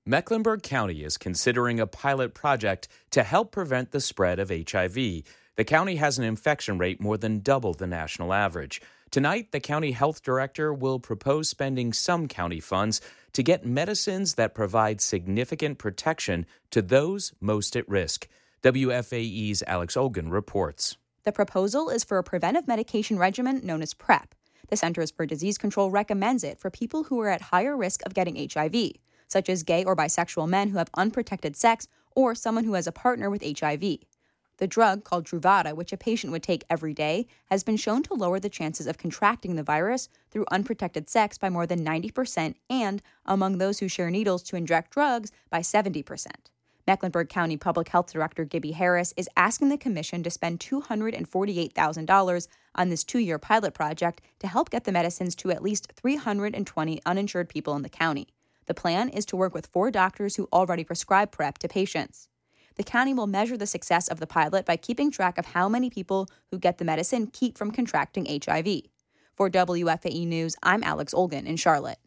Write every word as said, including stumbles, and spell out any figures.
Mecklenburg County is considering a pilot project to help prevent the spread of H I V. The county has an infection rate more than double the national average. Tonight, the county health director will propose spending some county funds to get medicines that provide significant protection to those most at risk. W F A E's Alex Olgin reports. The proposal is for a preventive medication regimen known as PrEP. The Centers for Disease Control recommends it for people who are at higher risk of getting H I V, such as gay or bisexual men who have unprotected sex or someone who has a partner with H I V. The drug, called Truvada, which a patient would take every day, has been shown to lower the chances of contracting the virus through unprotected sex by more than ninety percent and, among those who share needles to inject drugs, by seventy percent. Mecklenburg County Public Health Director Gibby Harris is asking the commission to spend two hundred forty-eight thousand dollars on this two-year pilot project to help get the medicines to at least three hundred twenty uninsured people in the county. The plan is to work with four doctors who already prescribe PrEP to patients. The county will measure the success of the pilot by keeping track of how many people who get the medicine keep from contracting H I V. For W F A E News, I'm Alex Olgin in Charlotte.